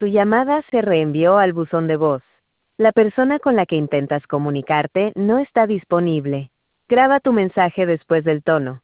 Tu llamada se reenvió al buzón de voz. La persona con la que intentas comunicarte no está disponible. Graba tu mensaje después del tono.